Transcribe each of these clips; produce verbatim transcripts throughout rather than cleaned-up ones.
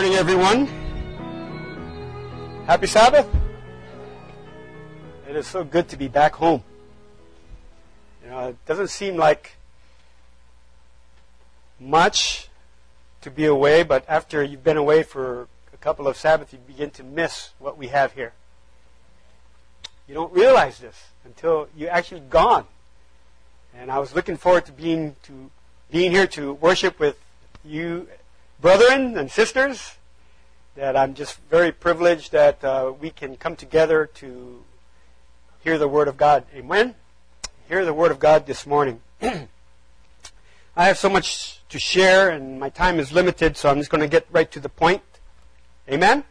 morning, everyone. Happy Sabbath. It is so good to be back home. You know, it doesn't seem like much to be away, but after you've been away for a couple of Sabbaths, you begin to miss what we have here. You don't realize this until you're actually gone. And I was looking forward to being to being here to worship with you, brethren and sisters. That I'm just very privileged that uh, we can come together to hear the Word of God. Amen? Hear the Word of God this morning. I have so much to share, and my time is limited, so I'm just going to get right to the point. Amen?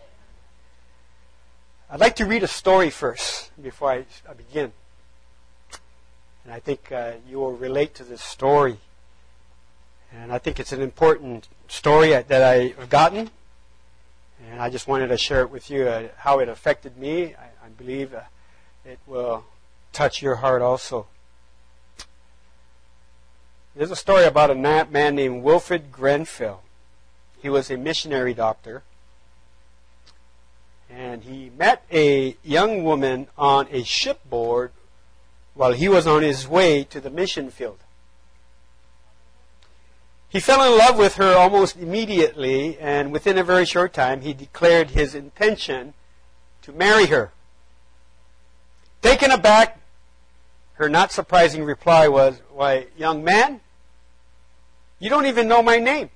I'd like to read a story first before I, I begin. And I think uh, you will relate to this story. And I think it's an important story that I've gotten. And I just wanted to share it with you, uh, how it affected me. I, I believe uh, it will touch your heart also. There's a story about a man named Wilfred Grenfell. He was a missionary doctor. And he met a young woman on a shipboard while he was on his way to the mission field. He fell in love with her almost immediately, and within a very short time, he declared his intention to marry her. Taken aback, her not surprising reply was, "Why, young man, you don't even know my name."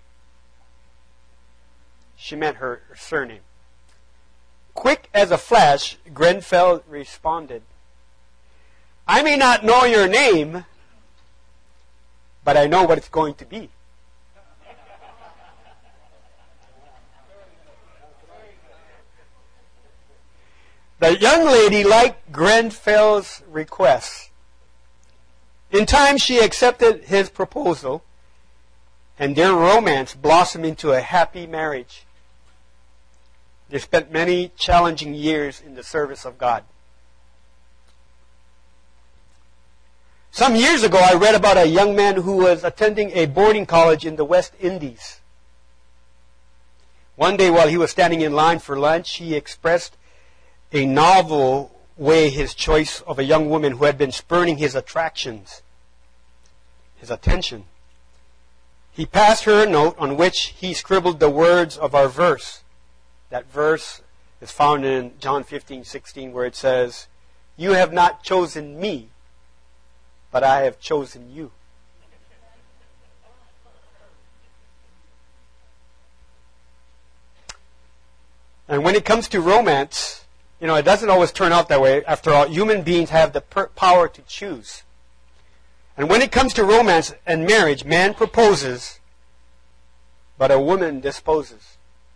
She meant her surname. Quick as a flash, Grenfell responded, "I may not know your name, but I know what it's going to be." The young lady liked Grenfell's request. In time, she accepted his proposal, and their romance blossomed into a happy marriage. They spent many challenging years in the service of God. Some years ago, I read about a young man who was attending a boarding college in the West Indies. One day, while he was standing in line for lunch, he expressed a novel way his choice of a young woman who had been spurning his attractions, his attention. He passed her a note on which he scribbled the words of our verse. That verse is found in John fifteen sixteen, where it says, "You have not chosen me, but I have chosen you." And when it comes to romance, you know, it doesn't always turn out that way. After all, human beings have the per- power to choose. And when it comes to romance and marriage, man proposes, but a woman disposes.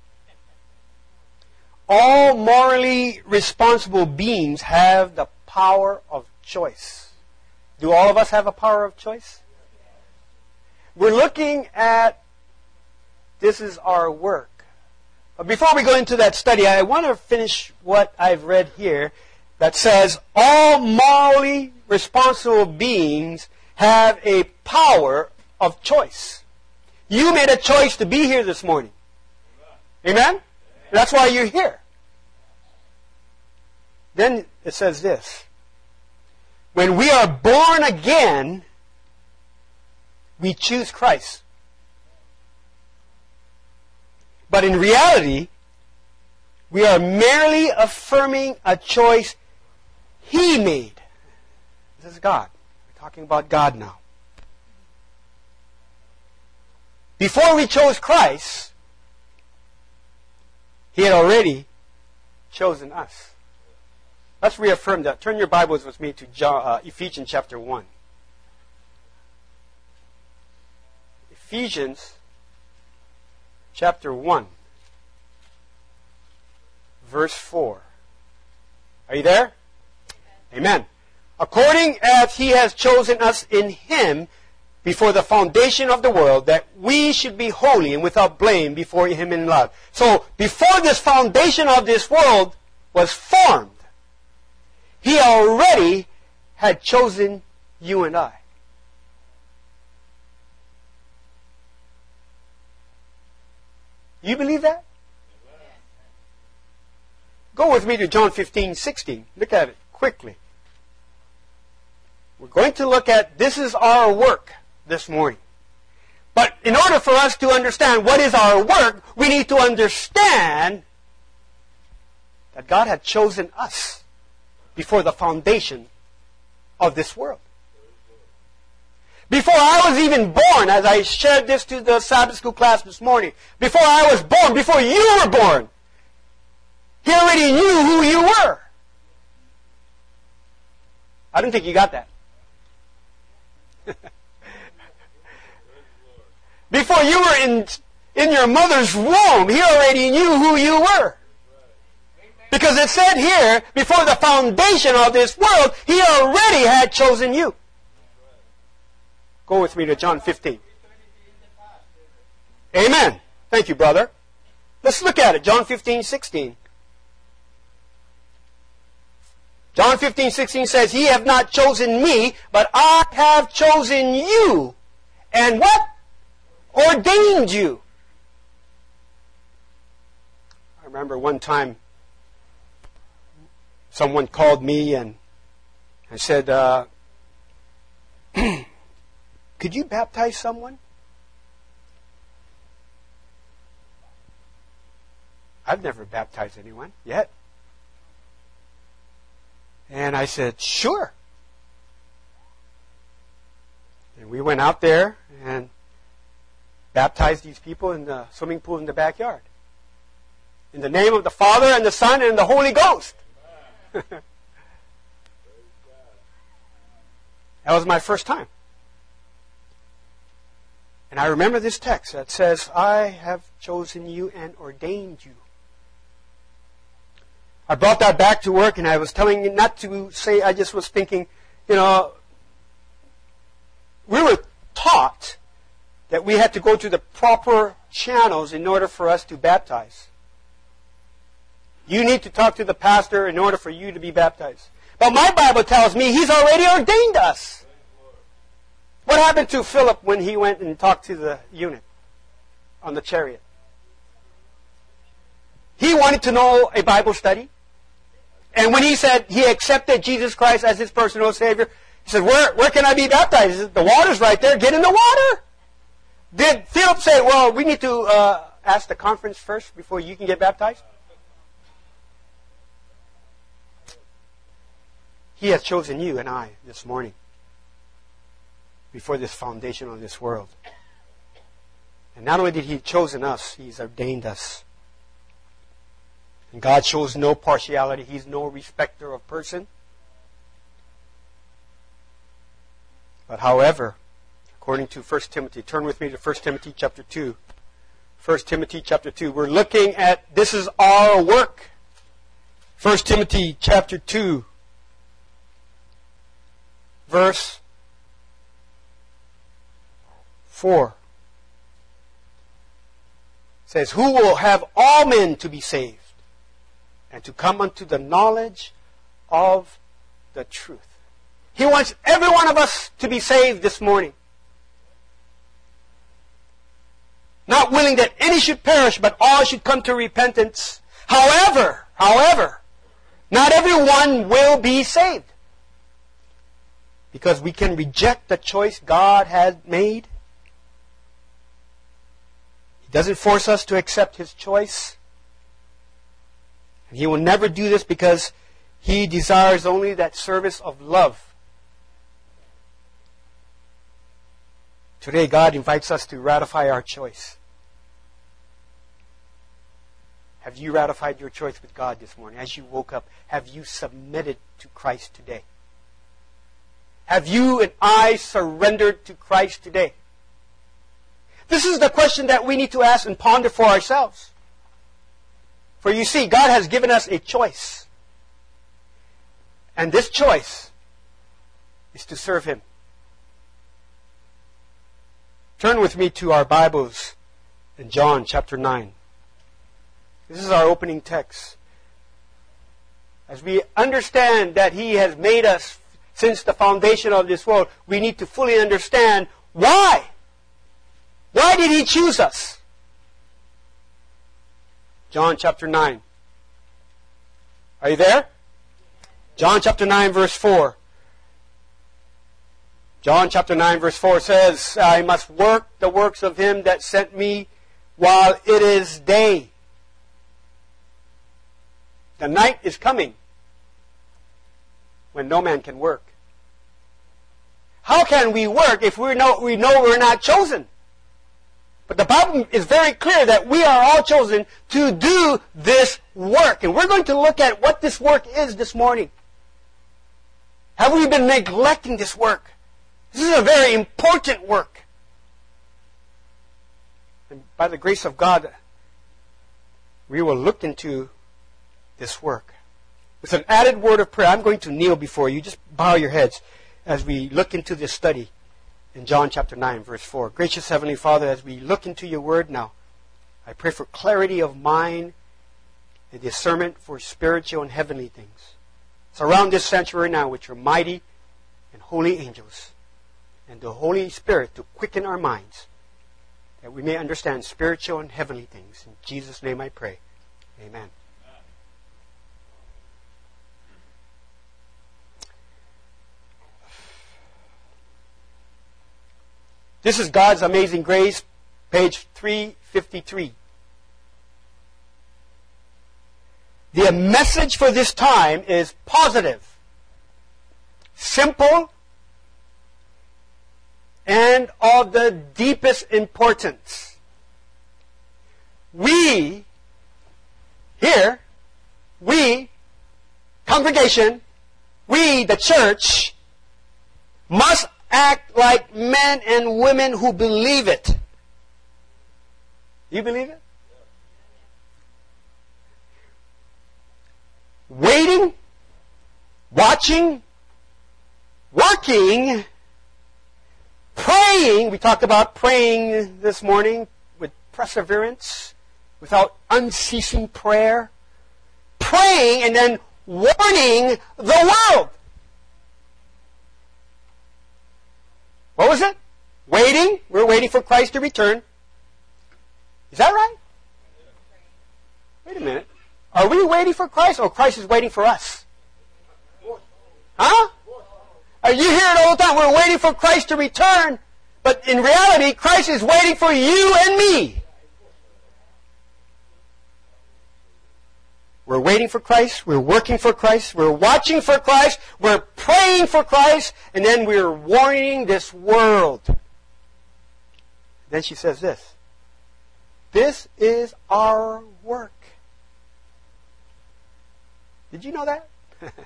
All morally responsible beings have the power of choice. Do all of us have a power of choice? We're looking at, this is our work. But before we go into that study, I want to finish what I've read here that says all morally responsible beings have a power of choice. You made a choice to be here this morning. Amen? That's why you're here. Then it says this. When we are born again, we choose Christ. But in reality, we are merely affirming a choice He made. This is God. We're talking about God now. Before we chose Christ, He had already chosen us. Let's reaffirm that. Turn your Bibles with me to John, uh, Ephesians chapter one. Ephesians chapter one, verse four. Are you there? Amen. According as He has chosen us in Him before the foundation of the world, that we should be holy and without blame before Him in love. So, before this foundation of this world was formed, He already had chosen you and I. You believe that? Go with me to John fifteen sixteen. Look at it quickly. We're going to look at, this is our work this morning. But in order for us to understand what is our work, we need to understand that God had chosen us before the foundation of this world. Before I was even born, as I shared this to the Sabbath school class this morning, before I was born, before you were born, He already knew who you were. I don't think you got that. Before you were in, in your mother's womb, He already knew who you were. Because it said here, before the foundation of this world, He already had chosen you. Go with me to John fifteen. Amen. Thank you, brother. Let's look at it. John fifteen sixteen. John fifteen sixteen says, Ye have not chosen me, but I have chosen you. And what? Ordained you. I remember one time someone called me and, and said, uh, could you baptize someone? I've never baptized anyone yet. And I said, sure. And we went out there and baptized these people in the swimming pool in the backyard. In the name of the Father and the Son and the Holy Ghost. That was my first time. And I remember this text that says, I have chosen you and ordained you. I brought that back to work, and I was telling you not to say, I just was thinking, you know, we were taught that we had to go to the proper channels in order for us to baptize. You need to talk to the pastor in order for you to be baptized. But my Bible tells me He's already ordained us. What happened to Philip when he went and talked to the eunuch on the chariot? He wanted to know a Bible study. And when he said he accepted Jesus Christ as his personal Savior, he said, where, where can I be baptized? He said, the water's right there. Get in the water. Did Philip say, well, we need to uh, ask the conference first before you can get baptized? He has chosen you and I this morning before this foundation of this world. And not only did He chosen us, He's ordained us. And God shows no partiality. He's no respecter of person. But however, according to First Timothy, turn with me to First Timothy chapter two. First Timothy chapter two. We're looking at, this is our work. First Timothy chapter two. Verse four. It says, who will have all men to be saved, and to come unto the knowledge of the truth. He wants every one of us to be saved this morning. Not willing that any should perish, but all should come to repentance. However, however, not everyone will be saved. Because we can reject the choice God has made. He doesn't force us to accept His choice. And He will never do this because He desires only that service of love. Today, God invites us to ratify our choice. Have you ratified your choice with God this morning? As you woke up, have you submitted to Christ today? Have you and I surrendered to Christ today? This is the question that we need to ask and ponder for ourselves. For you see, God has given us a choice. And this choice is to serve Him. Turn with me to our Bibles in John chapter nine. This is our opening text. As we understand that He has made us since the foundation of this world, we need to fully understand why. Why did He choose us? John chapter nine. Are you there? John chapter nine, verse four. John chapter nine, verse four says, I must work the works of him that sent me while it is day. The night is coming when no man can work. How can we work if we know, we know we're not chosen? But the Bible is very clear that we are all chosen to do this work. And we're going to look at what this work is this morning. Have we been neglecting this work? This is a very important work. And by the grace of God, we will look into this work. With an added word of prayer, I'm going to kneel before you. Just bow your heads as we look into this study in John chapter nine, verse four. Gracious Heavenly Father, as we look into your word now, I pray for clarity of mind and discernment for spiritual and heavenly things. Surround this sanctuary now with your mighty and holy angels and the Holy Spirit to quicken our minds that we may understand spiritual and heavenly things. In Jesus' name I pray. Amen. This is God's Amazing Grace, page three fifty-three. The message for this time is positive, simple, and of the deepest importance. We, here, we, congregation, we, the church, must act like men and women who believe it. You believe it? Waiting, watching, working, praying. We talked about praying this morning with perseverance, without unceasing prayer. Praying and then warning the world. What was it? Waiting. We're waiting for Christ to return. Is that right? Wait a minute. Are we waiting for Christ or Christ is waiting for us? Huh? You hear it all the time. We're waiting for Christ to return. But in reality, Christ is waiting for you and me. We're waiting for Christ. We're working for Christ. We're watching for Christ. We're praying for Christ. And then we're warning this world. Then she says this. This is our work. Did you know that?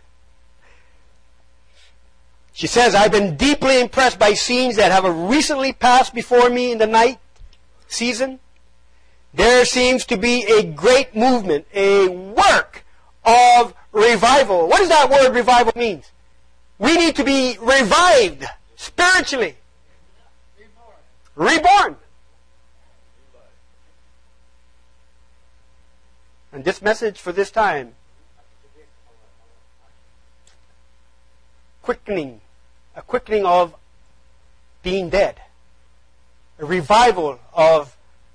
She says, I've been deeply impressed by scenes that have recently passed before me in the night season. There seems to be a great movement, a work of revival. What does that word revival mean? We need to be revived spiritually. Reborn. Reborn. And this message for this time, quickening, a quickening of being dead. A revival of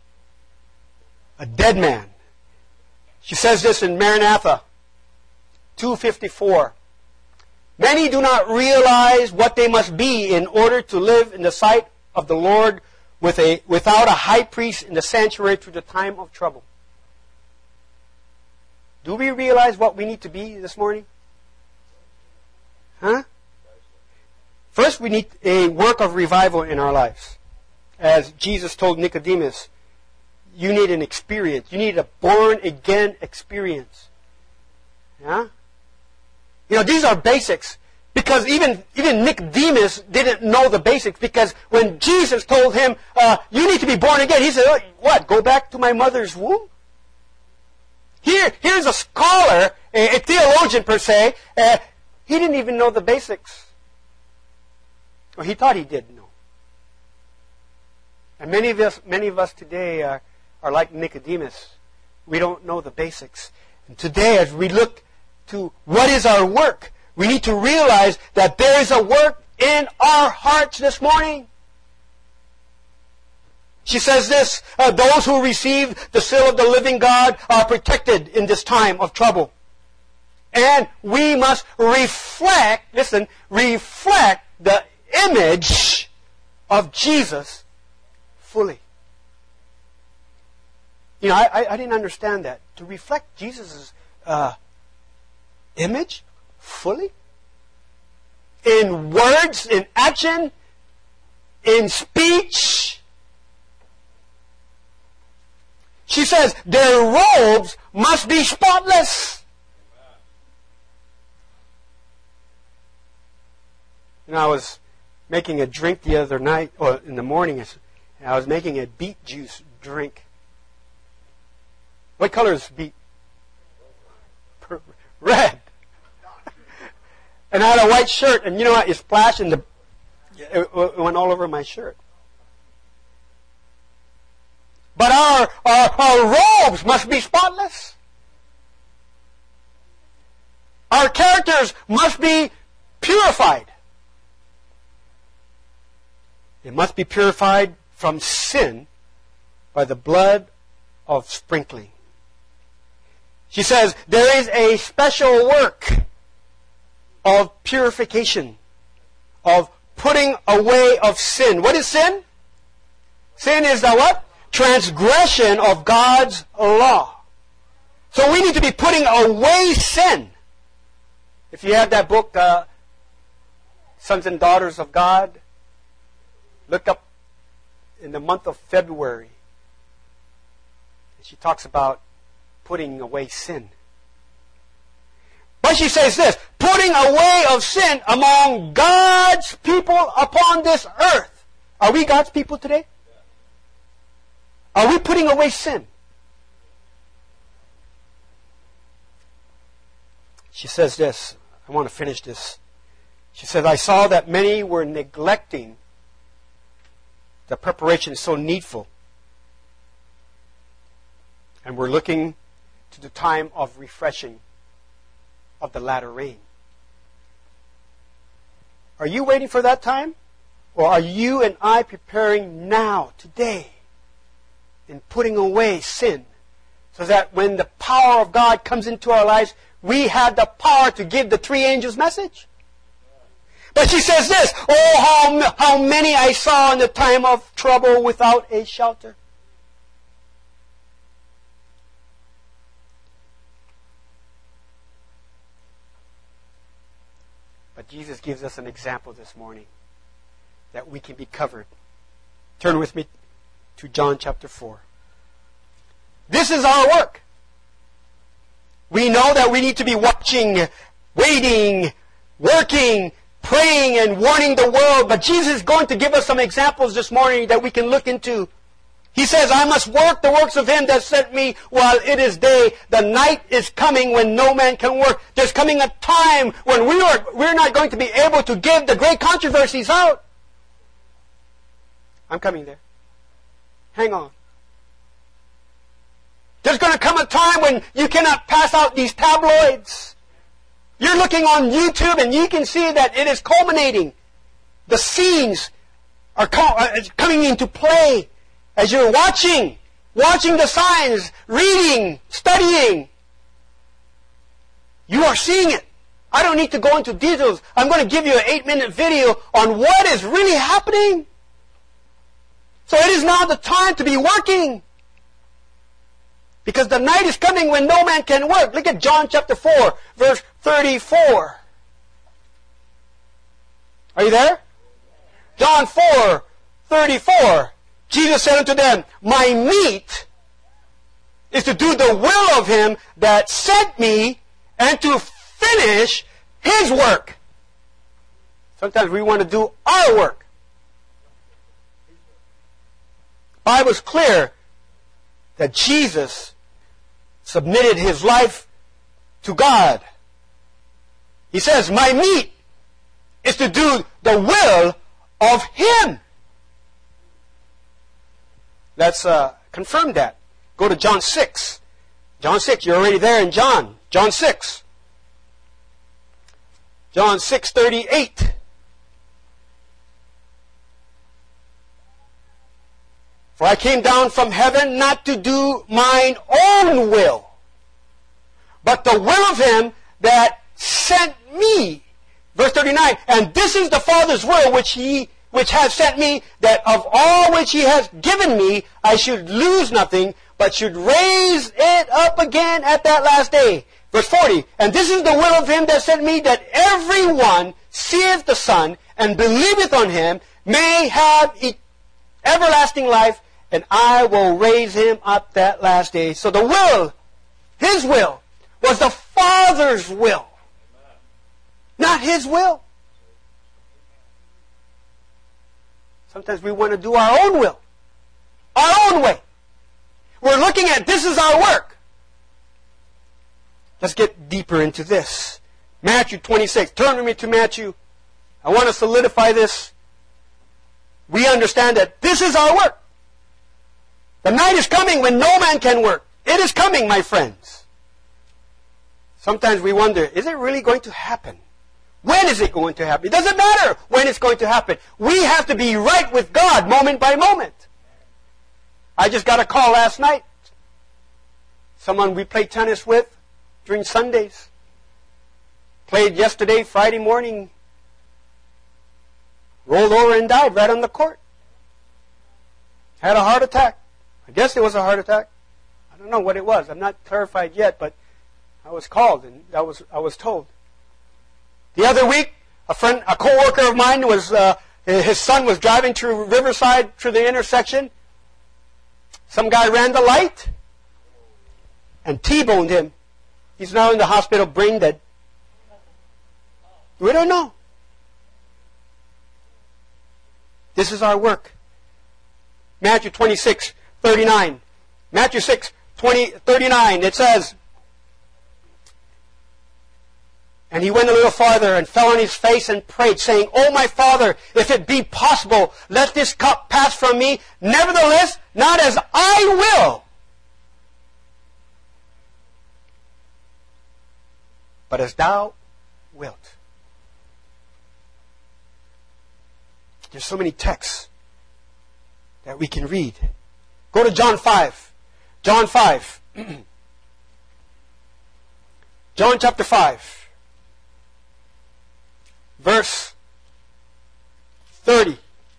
a dead man. She says this in Maranatha two fifty-four. Many do not realize what they must be in order to live in the sight of the Lord with a, without a high priest in the sanctuary through the time of trouble. Do we realize what we need to be this morning? Huh? First, we need a work of revival in our lives. As Jesus told Nicodemus, you need an experience. You need a born-again experience. Yeah? You know, these are basics. Because even, even Nicodemus didn't know the basics. Because when Jesus told him, uh, you need to be born again, he said, oh, what, go back to my mother's womb? Here, here's a scholar, a, a theologian per se. Uh, he didn't even know the basics. Or he thought he did know. And many of us, many of us today are, are like Nicodemus. We don't know the basics. And today, as we look to what is our work, we need to realize that there is a work in our hearts this morning. She says this, uh, those who receive the seal of the living God are protected in this time of trouble. And we must reflect, listen, reflect the image of Jesus fully. You know, I, I didn't understand that. To reflect Jesus' uh, image fully? In words, in action, in speech. She says, their robes must be spotless. You know, I was making a drink the other night, or in the morning, and I was making a beet juice drink. What color is beet? Red. And I had a white shirt, and you know what? It splashed, and the, it went all over my shirt. But our, our, our robes must be spotless. Our characters must be purified. It must be purified from sin by the blood of sprinkling. She says there is a special work of purification, of putting away of sin. What is sin? Sin is the what? Transgression of God's law. So we need to be putting away sin. If you have that book, uh, Sons and Daughters of God, look up in the month of February. She talks about putting away sin. But she says this, putting away of sin among God's people upon this earth. Are we God's people today? Are we putting away sin? She says this. I want to finish this. She says, I saw that many were neglecting the preparation so needful. And we're looking to the time of refreshing of the latter rain. Are you waiting for that time? Or are you and I preparing now, today, in putting away sin, so that when the power of God comes into our lives, we have the power to give the three angels' message? But she says this, oh, how, how many I saw in the time of trouble without a shelter. But Jesus gives us an example this morning that we can be covered. Turn with me to John chapter four. This is our work. We know that we need to be watching, waiting, working, praying, and warning the world. But Jesus is going to give us some examples this morning that we can look into. He says, I must work the works of Him that sent me while it is day. The night is coming when no man can work. There's coming a time when we are, we're not going to be able to give the great controversies out. I'm coming there. Hang on. There's going to come a time when you cannot pass out these tabloids. You're looking on YouTube and you can see that it is culminating. The scenes are coming into play. As you're watching, watching the signs, reading, studying, you are seeing it. I don't need to go into details. I'm going to give you an eight-minute video on what is really happening. So it is now the time to be working. Because the night is coming when no man can work. Look at John chapter four, verse thirty-four. Are you there? John four, thirty-four. Jesus said unto them, my meat is to do the will of Him that sent me and to finish His work. Sometimes we want to do our work. The Bible is clear that Jesus submitted His life to God. He says, my meat is to do the will of Him. Let's uh, confirm that. Go to John six. John six, you're already there in John. John six. John six thirty-eight. For I came down from heaven not to do mine own will, but the will of him that sent me. Verse thirty-nine, and this is the Father's will which he which has sent me, that of all which he has given me, I should lose nothing, but should raise it up again at that last day. Verse forty, and this is the will of him that sent me, that everyone seeth the Son, and believeth on him, may have e- everlasting life, and I will raise him up that last day. So the will, his will, was the Father's will, not his will. Sometimes we want to do our own will, our own way. We're looking at this is our work. Let's get deeper into this. Matthew twenty-six. Turn with me to Matthew. I want to solidify this. We understand that this is our work. The night is coming when no man can work. It is coming, my friends. Sometimes we wonder, is it really going to happen? When is it going to happen? It doesn't matter when it's going to happen. We have to be right with God moment by moment. I just got a call last night. Someone we played tennis with during Sundays. Played yesterday, Friday morning. Rolled over and died right on the court. Had a heart attack. I guess it was a heart attack. I don't know what it was. I'm not clarified yet, but I was called and I was I was told. The other week, a friend, a co-worker of mine was uh, his son was driving through Riverside through the intersection. Some guy ran the light and T-boned him. He's now in the hospital, brain dead. We don't know. This is our work. Matthew twenty-six, thirty-nine. Matthew six, twenty, thirty-nine. It says, and he went a little farther and fell on his face and prayed, saying, O my Father, if it be possible, let this cup pass from me. Nevertheless, not as I will, but as thou wilt. There's so many texts that we can read. Go to John five. John five. John chapter five. Verse thirty.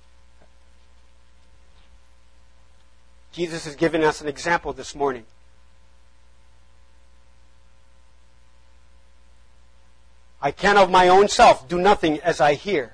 Jesus is giving us an example this morning. I can of my own self do nothing as I hear.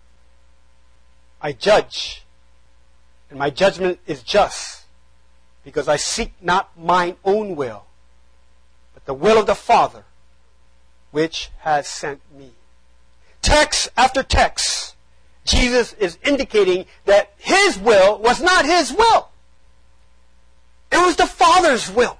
I judge, and my judgment is just, because I seek not mine own will, but the will of the Father, which has sent me. Text after text, Jesus is indicating that his will was not his will. It was the Father's will.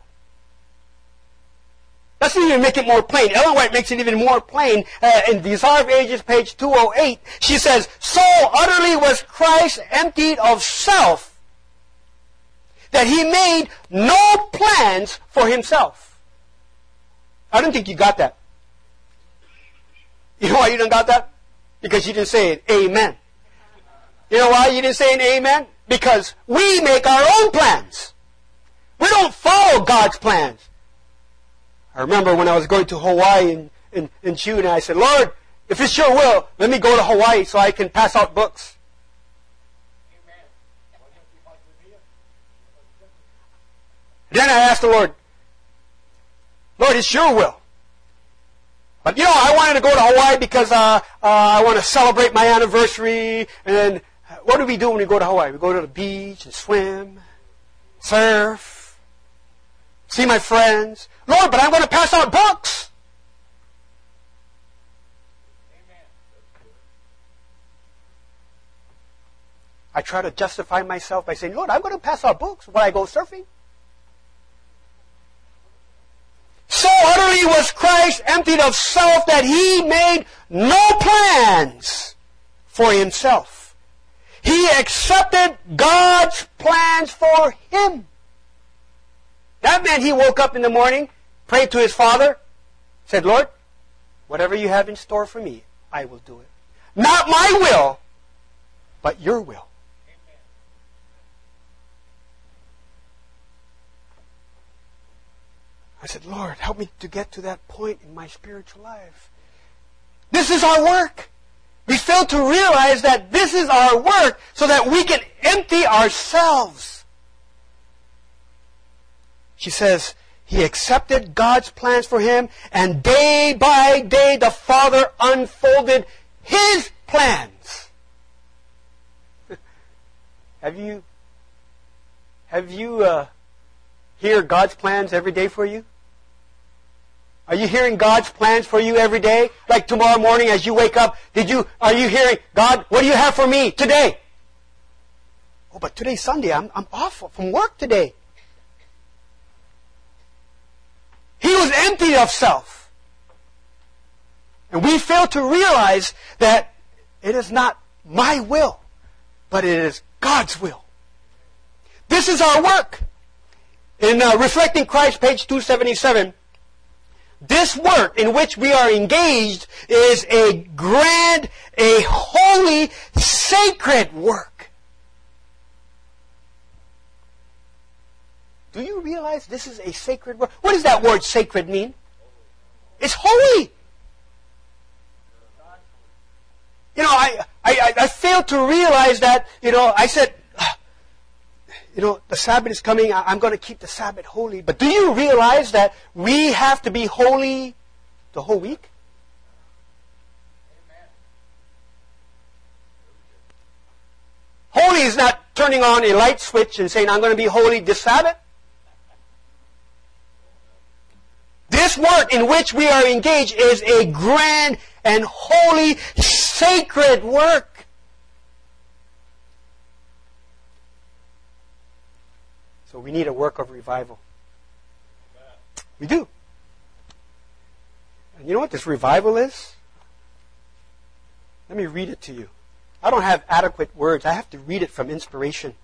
Let's even make it more plain. Ellen White makes it even more plain uh, in Desire of Ages, page two oh eight. She says, so utterly was Christ emptied of self that he made no plans for himself. I don't think you got that. You know why you didn't got that? Because you didn't say it, amen. You know why you didn't say an amen? Because we make our own plans. We don't follow God's plans. I remember when I was going to Hawaii in, in, in June, and I said, Lord, if it's your will, let me go to Hawaii so I can pass out books. Then I asked the Lord, Lord, it's your will. But, you know, I wanted to go to Hawaii because uh, uh, I want to celebrate my anniversary. And then, what do we do when we go to Hawaii? We go to the beach and swim, surf, see my friends. Lord, but I'm going to pass out books. Amen. I try to justify myself by saying, Lord, I'm going to pass out books when I go surfing. So utterly was Christ emptied of self that he made no plans for himself. He accepted God's plans for him. That meant he woke up in the morning, prayed to his Father, said, Lord, whatever you have in store for me, I will do it. Not my will, but your will. I said, Lord, help me to get to that point in my spiritual life. This is our work. We fail to realize that this is our work so that we can empty ourselves. She says, he accepted God's plans for him, and day by day the Father unfolded His plans. Have you, have you uh, hear God's plans every day for you? Are you hearing God's plans for you every day? Like tomorrow morning as you wake up, did you, are you hearing, God, what do you have for me today? Oh, but today's Sunday. I'm, I'm off from work today. He was emptied of self. And we fail to realize that it is not my will, but it is God's will. This is our work. In uh, Reflecting Christ, page two seventy-seven, this work in which we are engaged is a grand, a holy, sacred work. Do you realize this is a sacred work? What does that word sacred mean? It's holy. You know, I, I, I failed to realize that, you know, I said, you know, the Sabbath is coming, I'm going to keep the Sabbath holy. But do you realize that we have to be holy the whole week? Holy is not turning on a light switch and saying, I'm going to be holy this Sabbath. This work in which we are engaged is a grand and holy, sacred work. So we need a work of revival. We do. And you know what this revival is? Let me read it to you. I don't have adequate words. I have to read it from inspiration.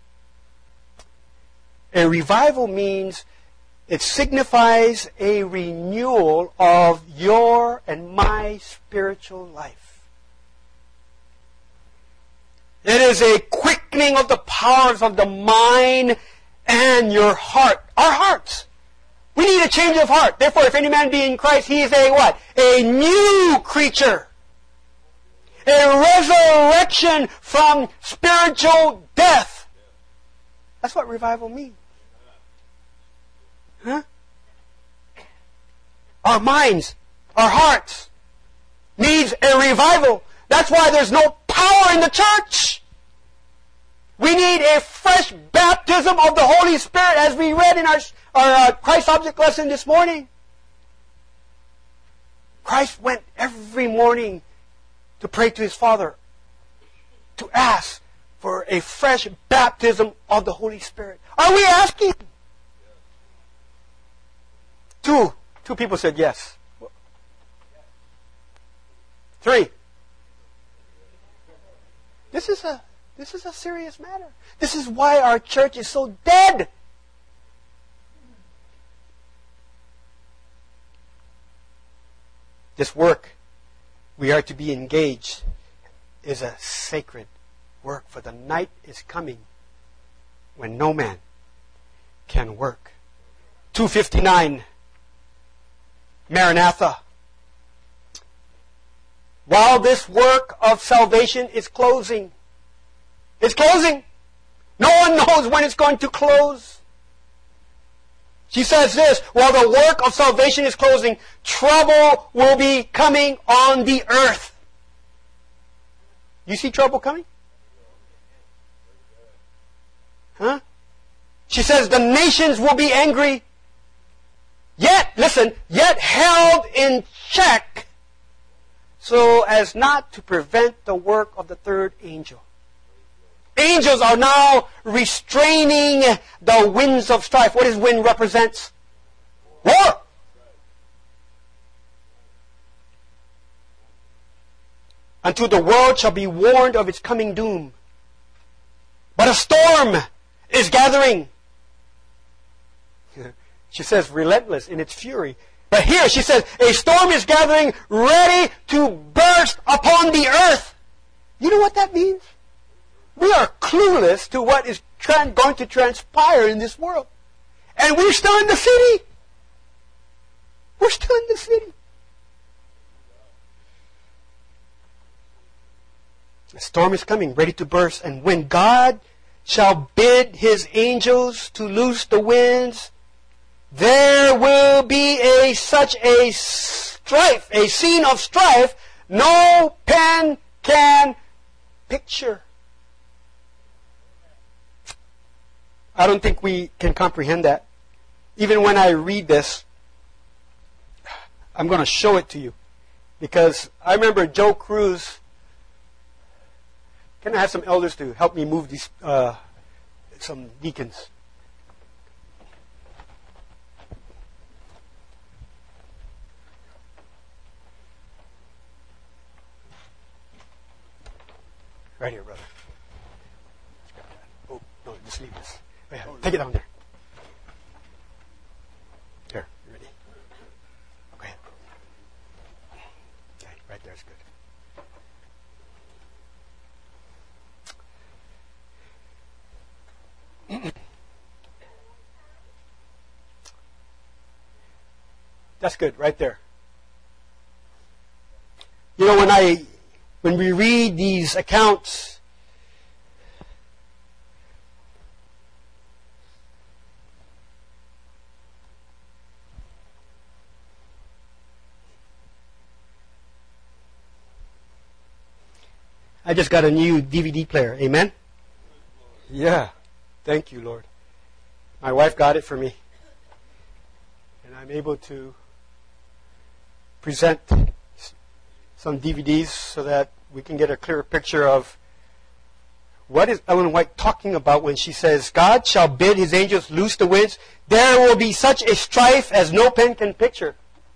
A revival means it signifies a renewal of your and my spiritual life. It is a quickening of the powers of the mind and your heart. Our hearts. We need a change of heart. Therefore, if any man be in Christ, he is a what? A new creature. A resurrection from spiritual death. That's what revival means. Huh? Our minds, our hearts needs a revival. That's why there's no power in the church. We need a fresh baptism of the Holy Spirit, as we read in our, our uh, Christ object lesson this morning. Christ went every morning to pray to His Father, to ask for a fresh baptism of the Holy Spirit. Are we asking? Two. Two people said yes. Three. This is a this is a serious matter. This is why our church is so dead. This work we are to be engaged is a sacred work, for the night is coming when no man can work. two fifty-nine. Maranatha. While this work of salvation is closing, it's closing. No one knows when it's going to close. She says this, while the work of salvation is closing, trouble will be coming on the earth. You see trouble coming? Huh? She says the nations will be angry. Yet, listen, yet held in check so as not to prevent the work of the third angel. Angels are now restraining the winds of strife. What does wind represents? War. Until the world shall be warned of its coming doom. But a storm is gathering. She says relentless in its fury. But here she says a storm is gathering ready to burst upon the earth. You know what that means? We are clueless to what is tra- going to transpire in this world. And we're still in the city. We're still in the city. A storm is coming, ready to burst. And when God shall bid his angels to loose the winds, there will be a such a strife, a scene of strife, no pen can picture. I don't think we can comprehend that. Even when I read this, I'm going to show it to you. Because I remember Joe Cruz. Can I have some elders to help me move these, uh, some deacons? Right here, brother. Oh, no, just leave this. Oh, yeah, take it down there. Here, you ready? Go ahead. Okay, right there is good. That's good, right there. You know, when I, when we read these accounts, I just got a new D V D player. Amen? Yeah. Thank you, Lord. My wife got it for me. And I'm able to present some D V Ds so that we can get a clearer picture of what is Ellen White talking about when she says, God shall bid his angels loose the winds. There will be such a strife as no pen can picture.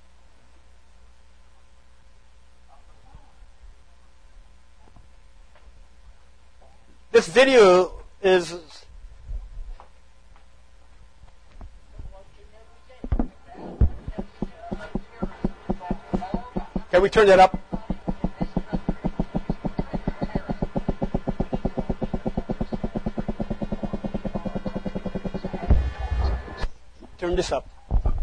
This video is... Can we turn that up? Turn this up.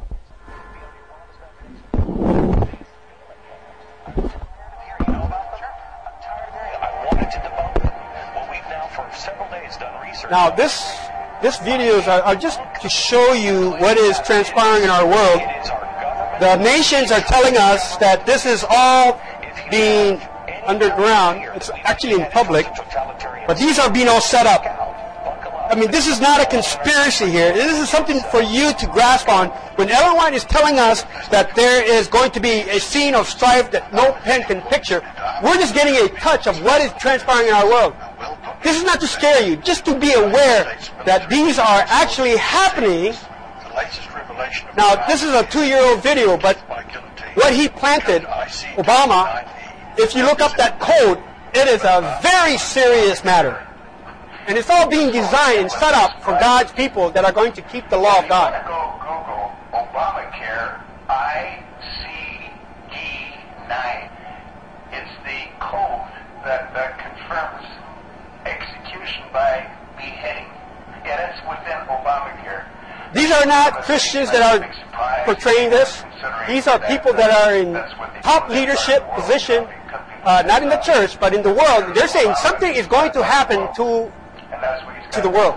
Now this this videos are, are just to show you what is transpiring in our world. The nations are telling us that this is all being underground. It's actually in public, but these are being all set up. I mean, this is not a conspiracy here. This is something for you to grasp on. When Ellen White is telling us that there is going to be a scene of strife that no pen can picture, we're just getting a touch of what is transpiring in our world. This is not to scare you, just to be aware that these are actually happening. Now, this is a two-year-old video, but what he planted, Obama, if you look up that code, it is a very serious matter. And it's all being designed and set up for God's people that are going to keep the law of God. Google Obamacare I C E nine. It's the code that, that confirms execution by beheading. And it's within Obamacare. These are not Christians that are portraying this. These are people that are in top leadership position, uh, not in the church, but in the world. They're saying something is going to happen to, to the world.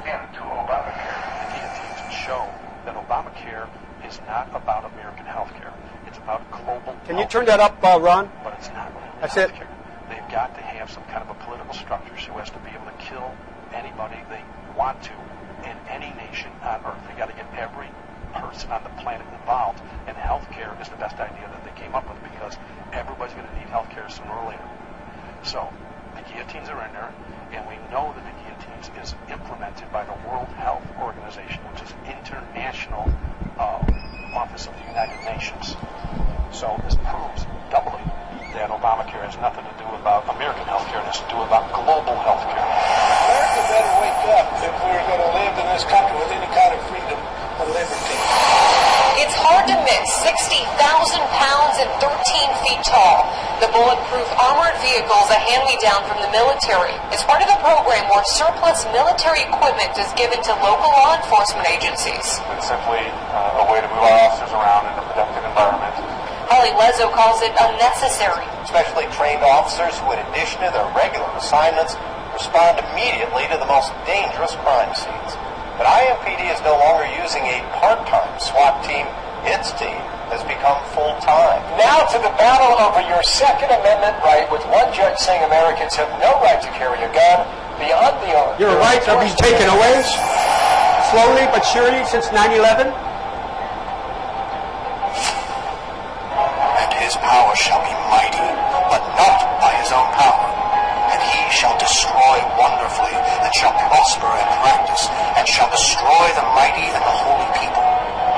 To show that Obamacare is not about American health care. It's about global. Can you turn that up, uh, Ron? But it's not really That's it. healthcare. They've got to have some kind of a political structure so as to be able to kill anybody they want to in any nation on earth. They got to get every person on the planet involved, and healthcare is the best idea that they came up with because everybody's going to need healthcare sooner or later. So the guillotines are in there, and we know that the guillotines is implemented by the World Health Organization, which is international uh, office of the United Nations. So this proves doubly that Obamacare has nothing to do about American healthcare. It has to do about global healthcare. America better wake up if we're going to live in this country with any kind of freedom and liberty. It's hard to miss. sixty thousand pounds and thirteen feet tall. The bulletproof armored vehicles, a hand-me-down from the military, is part of a program where surplus military equipment is given to local law enforcement agencies. It's simply uh, a way to move our officers around in a productive environment Kelly Lezo calls it unnecessary. Specially trained officers who, in addition to their regular assignments, respond immediately to the most dangerous crime scenes. But I M P D is no longer using a part-time SWAT team. Its team has become full-time. Now to the battle over your Second Amendment right, with one judge saying Americans have no right to carry a gun beyond the... Your rights are being taken away, slowly but surely, since nine eleven. And his power shall be mighty, but not by his own power. And he shall destroy wonderfully, and shall prosper in practice, and shall destroy the mighty and the holy people.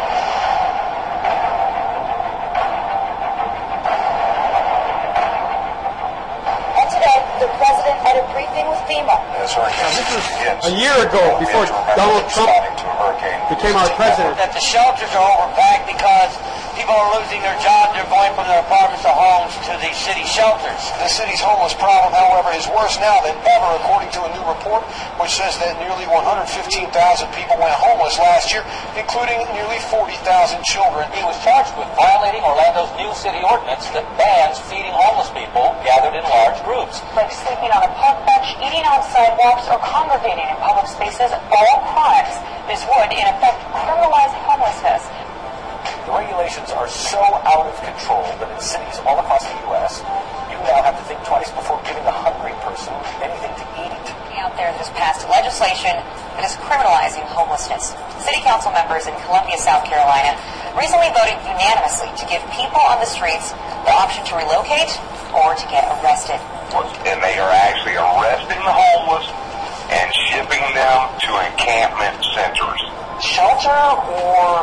And today, the president had a briefing with FEMA. That's right. Now, this was a year ago, before Donald Trump became our president. That the shelters are overpacked because people are losing their jobs. They're going from their apartments or homes to the city shelters. The city's homeless problem, however, is worse now than ever, according to a new report which says that nearly one hundred fifteen thousand people went homeless last year, including nearly forty thousand children. He was charged with violating Orlando's new city ordinance that bans feeding homeless people gathered in large groups. Like sleeping on a park bench, eating on sidewalks, or congregating in public spaces, all crimes. This would, in effect, criminalize homelessness. The regulations are so out of control that in cities all across the U S, you now have to think twice before giving a hungry person anything to eat. Out there has passed legislation that is criminalizing homelessness. City council members in Columbia, South Carolina, recently voted unanimously to give people on the streets the option to relocate or to get arrested. And they are actually arresting the homeless and shipping them to encampment centers. Shelter or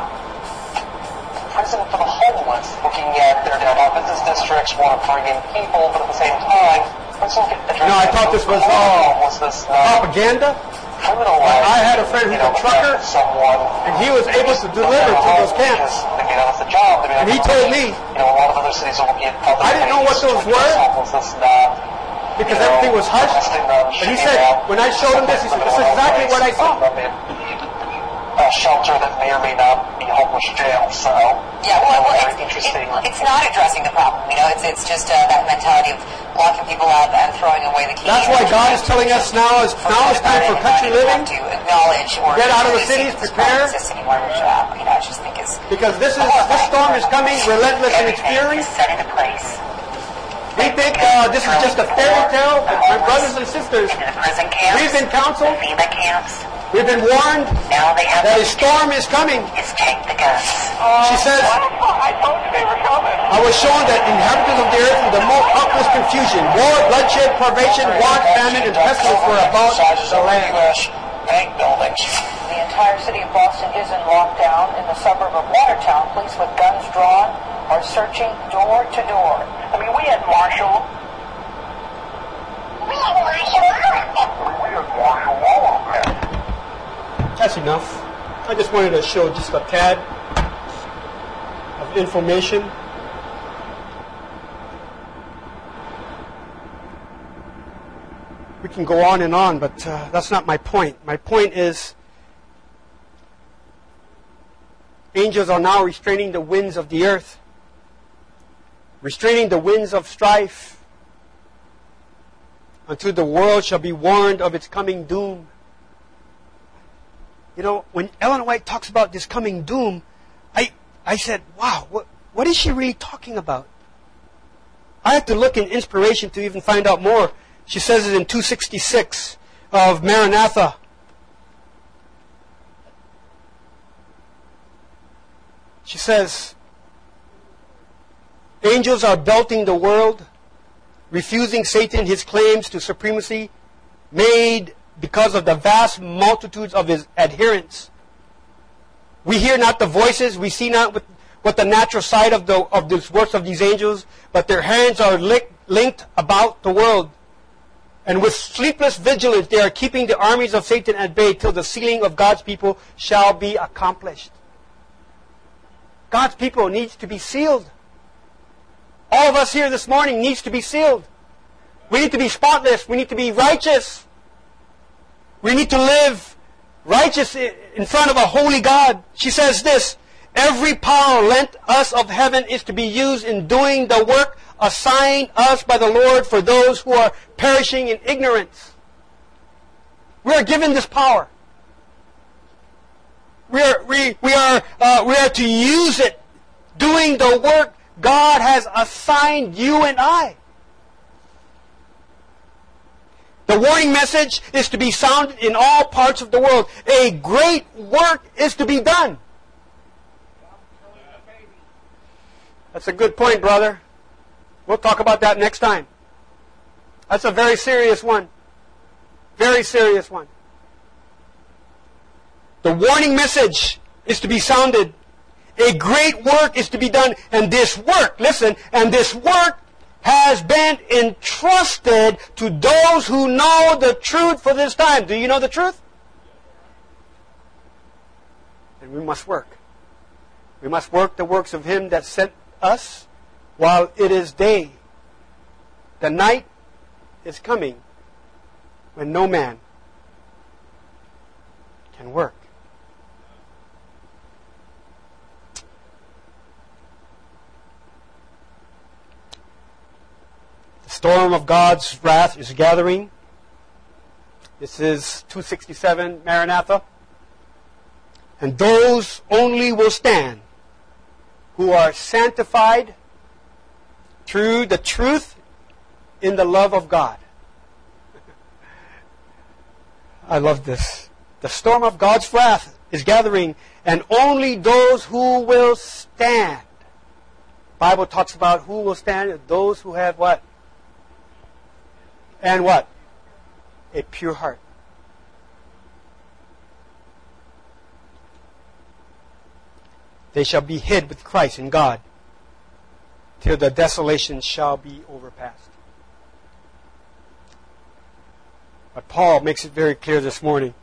prison for the homeless, looking at their downtown business districts, want to bring in people, but at the same time, let's look at the No, I thought this was all homelessness, propaganda. criminal. I had a friend who's a trucker, someone, and he was able to deliver to those camps. They may not have the job. They may And he not told have me, You know, a lot of other cities are looking at other I didn't know what ways those to address were. homelessness, not, because you know, everything was hushed. arresting them, But he shooting said, them, when I showed him this, he said, this is exactly what I saw. A shelter that may or may not be homeless jail, so Yeah, well, well very it's, interesting. it, it's not addressing the problem. You know, it's it's just uh, that mentality of locking people up and throwing away the key. That's why God is telling us now is now is time for country living. To acknowledge or Get out of the to cities, see this prepare. problem exists anymore, which uh, you know, I just think is Because this is this storm is coming, relentless in its fury. set into place. We think uh, this is just a fairy tale, but my brothers and sisters, Into the prison camps, we've been counseled, FEMA camps. we've been warned Now they have that a storm is coming. is take the guns. She says, I told you they were coming. I was shown that inhabitants of the earth in the most helpless confusion, war, bloodshed, privation, want, famine, and pestilence were about the land. Bank buildings. The entire city of Boston is in lockdown. In the suburb of Watertown, police with guns drawn are searching door to door. I mean, we had Marshall. We had Marshall We had Marshall all of that. That's enough. I just wanted to show just a tad of information. We can go on and on, but uh, that's not my point. My point is angels are now restraining the winds of the earth, restraining the winds of strife, until the world shall be warned of its coming doom. You know, when Ellen White talks about this coming doom, I I said, wow, what, what is she really talking about? I had to look in inspiration to even find out more. She says it in two sixty-six of Maranatha. She says, angels are belting the world, refusing Satan his claims to supremacy made because of the vast multitudes of his adherents. We hear not the voices, we see not with, what the natural side of the of the works of these angels, but their hands are linked, linked about the world. And with sleepless vigilance they are keeping the armies of Satan at bay till the sealing of God's people shall be accomplished. God's people needs to be sealed. All of us here this morning needs to be sealed. We need to be spotless. We need to be righteous. We need to live righteous in front of a holy God. She says this, Every power lent us of heaven is to be used in doing the work assigned us by the Lord for those who are perishing in ignorance. We are given this power. We are, we, we are, uh, we are to use it doing the work God has assigned you and I. The warning message is to be sounded in all parts of the world. A great work is to be done. That's a good point, brother. We'll talk about that next time. That's a very serious one. Very serious one. The warning message is to be sounded. A great work is to be done. And this work, listen, and this work has been entrusted to those who know the truth for this time. Do you know the truth? And we must work. We must work the works of Him that sent us while it is day. The night is coming when no man can work. The storm of God's wrath is gathering. This is two sixty-seven, Maranatha. And those only will stand who are sanctified through the truth in the love of God. I love this. The storm of God's wrath is gathering, and only those who will stand. The Bible talks about who will stand. Those who have what? And what? A pure heart. They shall be hid with Christ in God till the desolation shall be overpassed. But Paul makes it very clear this morning.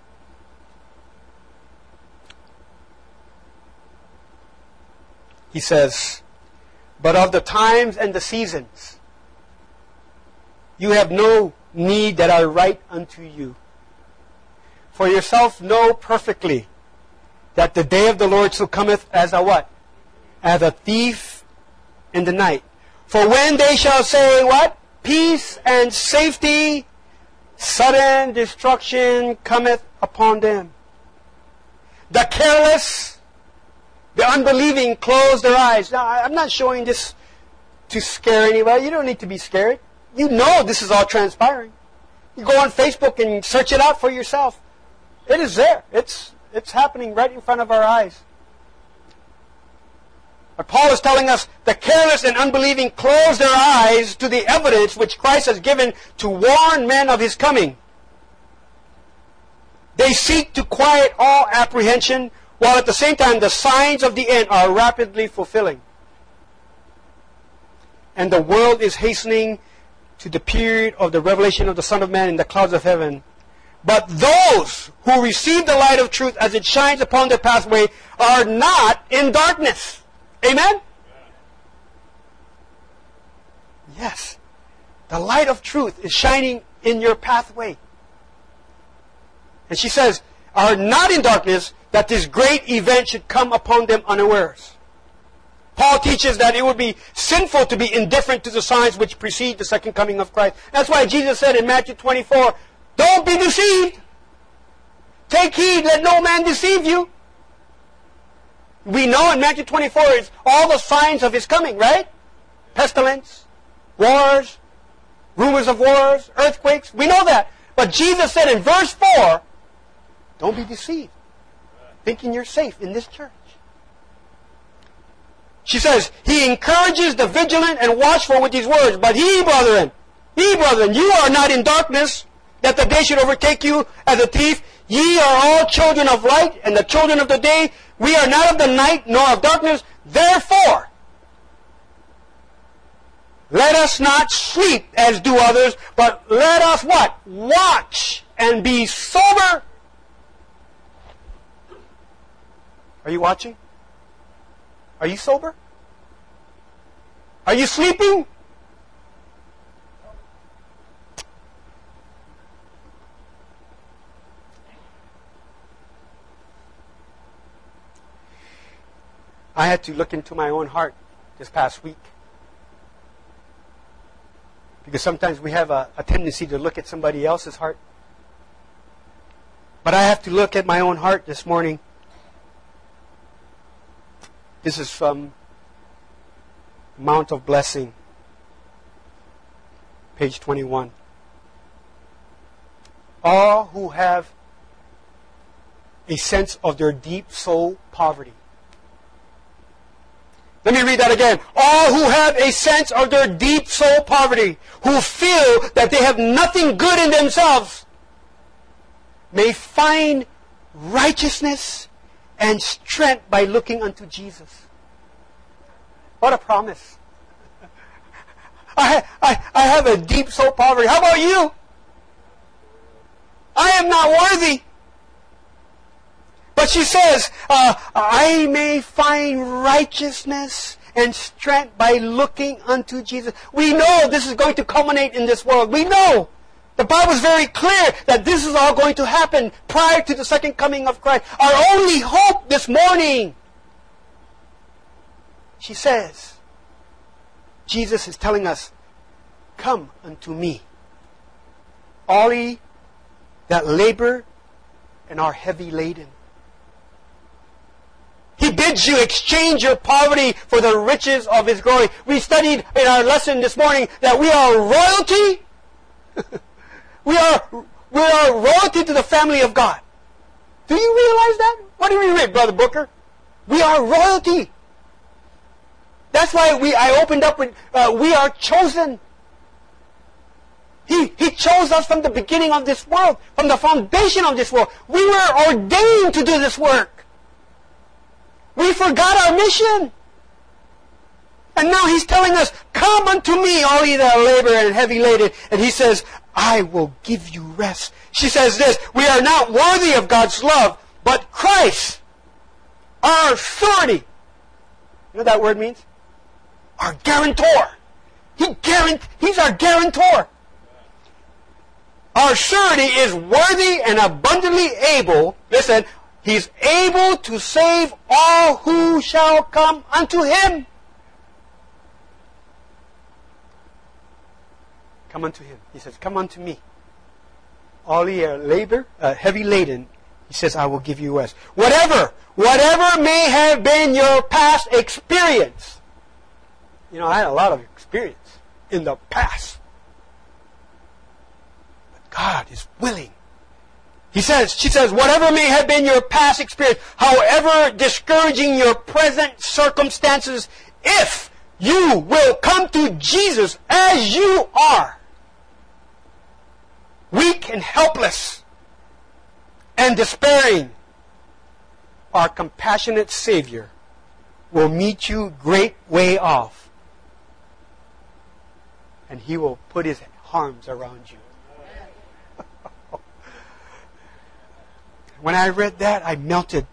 He says, but of the times and the seasons, you have no need that I write unto you. For yourself know perfectly that the day of the Lord so cometh as a what? As a thief in the night. For when they shall say what? Peace and safety, sudden destruction cometh upon them. The careless, the unbelieving close their eyes. Now, I'm not showing this to scare anybody. You don't need to be scared. You know this is all transpiring. You go on Facebook and search it out for yourself. It is there. It's It's happening right in front of our eyes. But Paul is telling us the careless and unbelieving close their eyes to the evidence which Christ has given to warn men of His coming. They seek to quiet all apprehension, while at the same time the signs of the end are rapidly fulfilling. And the world is hastening to the period of the revelation of the Son of Man in the clouds of heaven. But those who receive the light of truth as it shines upon their pathway are not in darkness. Amen? Yes. The light of truth is shining in your pathway. And she says, are not in darkness, that this great event should come upon them unawares. Paul teaches that it would be sinful to be indifferent to the signs which precede the second coming of Christ. That's why Jesus said in Matthew twenty-four, don't be deceived. Take heed, let no man deceive you. We know in Matthew twenty-four it's all the signs of His coming, right? Pestilence, wars, rumors of wars, earthquakes. We know that. But Jesus said in verse four, don't be deceived, thinking you're safe in this church. She says, He encourages the vigilant and watchful with these words. But ye, brethren, ye, brethren, you are not in darkness, that the day should overtake you as a thief. Ye are all children of light, and the children of the day. We are not of the night, nor of darkness. Therefore, let us not sleep as do others, but let us what? Watch and be sober. Are you watching? Are you sober? Are you sleeping? I had to look into my own heart this past week. Because sometimes we have a, a tendency to look at somebody else's heart. But I have to look at my own heart this morning. This is from Mount of Blessing, page twenty-one. All who have a sense of their deep soul poverty. Let me read that again. All who have a sense of their deep soul poverty, who feel that they have nothing good in themselves, may find righteousness and strength by looking unto Jesus. What a promise. I, I, I have a deep soul poverty. How about you? I am not worthy. But she says, uh, I may find righteousness and strength by looking unto Jesus. We know this is going to culminate in this world. We know. The Bible is very clear that this is all going to happen prior to the second coming of Christ. Our only hope this morning, she says, Jesus is telling us, come unto me, all ye that labor and are heavy laden. He bids you exchange your poverty for the riches of His glory. We studied in our lesson this morning that we are royalty. we are we are royalty to the family of God. Do you realize that? What do we read, Brother Booker? We are royalty. That's why we I opened up with uh, we are chosen. He, he chose us from the beginning of this world, from the foundation of this world. We were ordained to do this work. We forgot our mission. And now He's telling us, come unto me, all ye that are labor and heavy laden. And He says, I will give you rest. She says this, we are not worthy of God's love, but Christ, our authority. You know what that word means? Our guarantor. He guarant- He's our guarantor. Our surety is worthy and abundantly able, listen, He's able to save all who shall come unto Him. Come unto Him. He says, come unto me. All ye are labor, uh, heavy laden, He says, I will give you rest. Whatever, whatever may have been your past experience. You know, I had a lot of experience in the past. God is willing. He says, she says, whatever may have been your past experience, however discouraging your present circumstances, if you will come to Jesus as you are, weak and helpless and despairing, our compassionate Savior will meet you great way off, and He will put His arms around you. When I read that, I melted.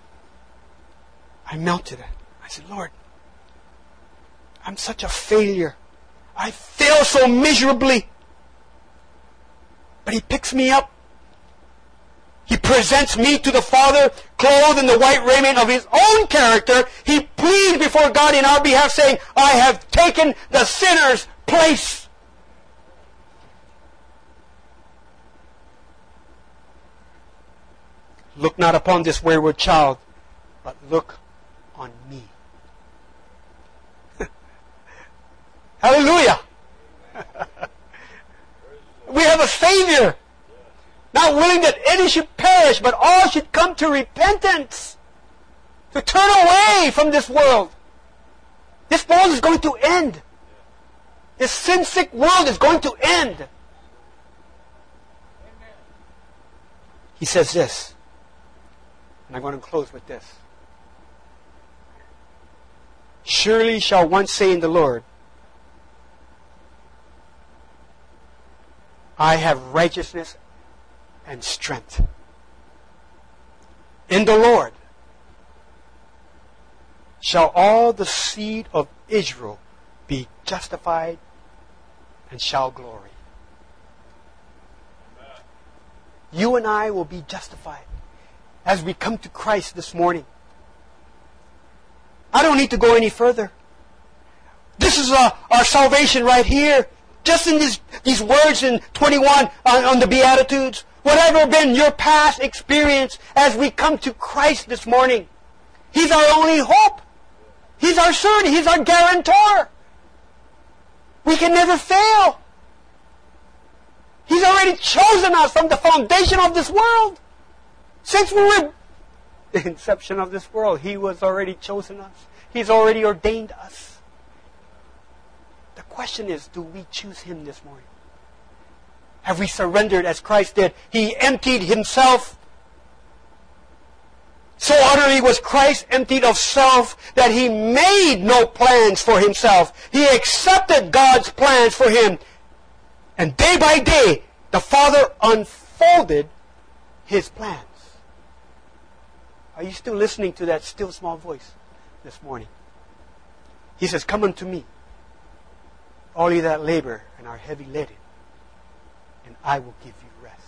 I melted. I said, Lord, I'm such a failure. I fail so miserably. But He picks me up. He presents me to the Father, clothed in the white raiment of His own character. He pleads before God in our behalf, saying, I have taken the sinner's place. Look not upon this wayward child, but look on me. Hallelujah! We have a Savior, not willing that any should perish, but all should come to repentance, to turn away from this world. This world is going to end. This sin-sick world is going to end. He says this. And I'm going to close with this. Surely shall one say in the Lord, I have righteousness and strength. In the Lord shall all the seed of Israel be justified and shall glory. You and I will be justified as we come to Christ this morning. I don't need to go any further. This is uh, our salvation right here. Just in these, these words in twenty-one on, on the Beatitudes. Whatever been your past experience, as we come to Christ this morning, He's our only hope. He's our surety. He's our guarantor. We can never fail. He's already chosen us from the foundation of this world. Since we were the inception of this world, He was already chosen us. He's already ordained us. The question is, do we choose Him this morning? Have we surrendered as Christ did? He emptied Himself. So utterly was Christ emptied of self that He made no plans for Himself. He accepted God's plans for Him. And day by day, the Father unfolded His plans. Are you still listening to that still small voice this morning? He says, come unto me, all ye that labor and are heavy laden, and I will give you rest.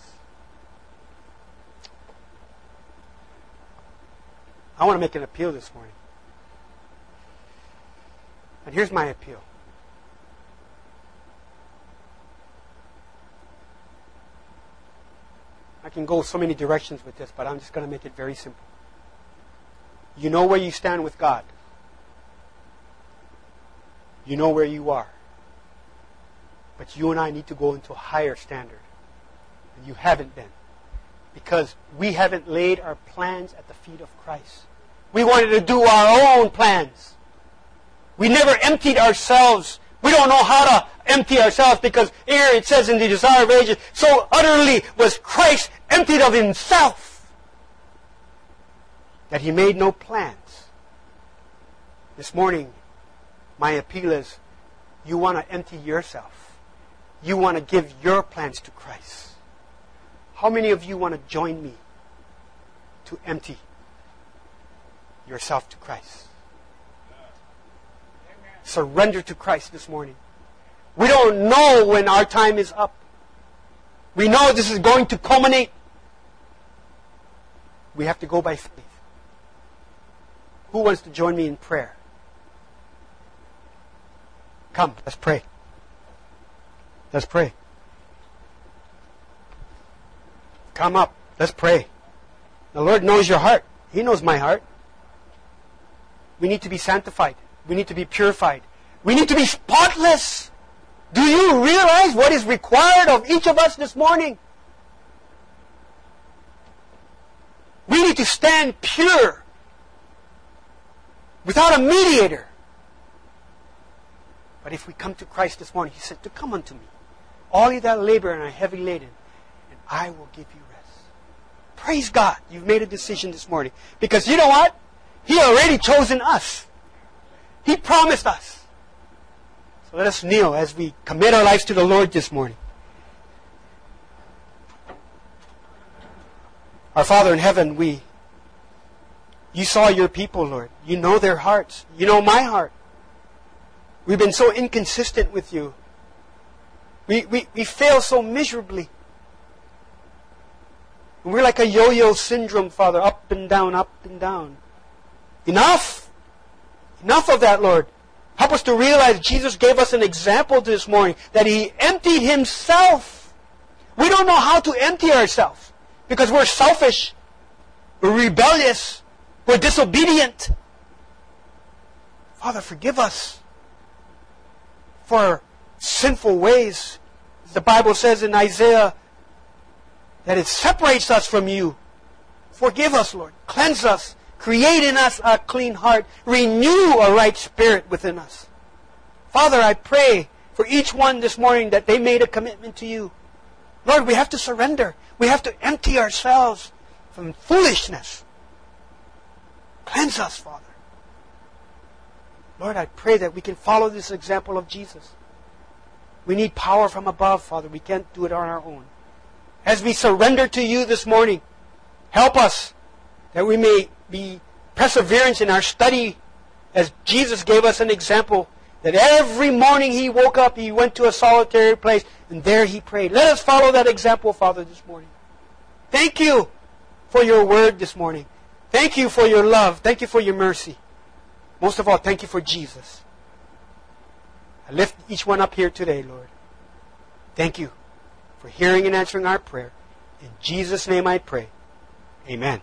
I want to make an appeal this morning. And here's my appeal. I can go so many directions with this, but I'm just going to make it very simple. You know where you stand with God. You know where you are. But you and I need to go into a higher standard. And you haven't been. Because we haven't laid our plans at the feet of Christ. We wanted to do our own plans. We never emptied ourselves. We don't know how to empty ourselves, because here it says in the Desire of Ages, so utterly was Christ emptied of Himself that He made no plans. This morning, my appeal is, you want to empty yourself. You want to give your plans to Christ. How many of you want to join me to empty yourself to Christ? Surrender to Christ this morning. We don't know when our time is up. We know this is going to culminate. We have to go by faith. Who wants to join me in prayer? Come, let's pray. Let's pray. Come up. Let's pray. The Lord knows your heart. He knows my heart. We need to be sanctified. We need to be purified. We need to be spotless. Do you realize what is required of each of us this morning? We need to stand pure, without a mediator. But if we come to Christ this morning, He said, to come unto me, all ye that labor and are heavy laden, and I will give you rest. Praise God, you've made a decision this morning. Because you know what? He already chosen us. He promised us. So let us kneel as we commit our lives to the Lord this morning. Our Father in heaven, we, you saw your people, Lord. You know their hearts. You know my heart. We've been so inconsistent with you. We, we, we fail so miserably. And we're like a yo-yo syndrome, Father, up and down, up and down. Enough! Enough of that, Lord. Help us to realize Jesus gave us an example this morning, that He emptied Himself. We don't know how to empty ourselves because we're selfish, we're rebellious, we're disobedient. Father, forgive us for our sinful ways. The Bible says in Isaiah that it separates us from you. Forgive us, Lord. Cleanse us. Create in us a clean heart. Renew a right spirit within us. Father, I pray for each one this morning that they made a commitment to you. Lord, we have to surrender. We have to empty ourselves from foolishness. Cleanse us, Father. Lord, I pray that we can follow this example of Jesus. We need power from above, Father. We can't do it on our own. As we surrender to you this morning, help us that we may be perseverance in our study, as Jesus gave us an example, that every morning He woke up, He went to a solitary place, and there He prayed. Let us follow that example, Father, this morning. Thank you for your word this morning. Thank you for your love. Thank you for your mercy. Most of all, thank you for Jesus. I lift each one up here today, Lord. Thank you for hearing and answering our prayer. In Jesus' name I pray. Amen.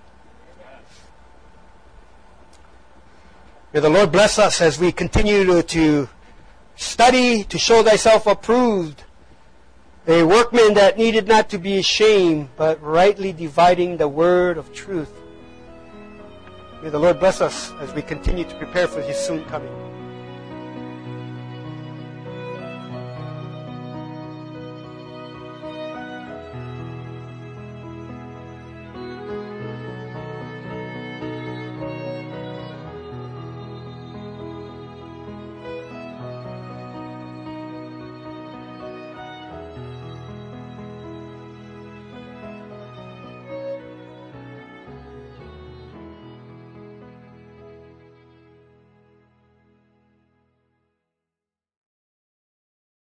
May the Lord bless us as we continue to, to study, to show thyself approved, a workman that needed not to be ashamed, but rightly dividing the word of truth. May the Lord bless us as we continue to prepare for His soon coming.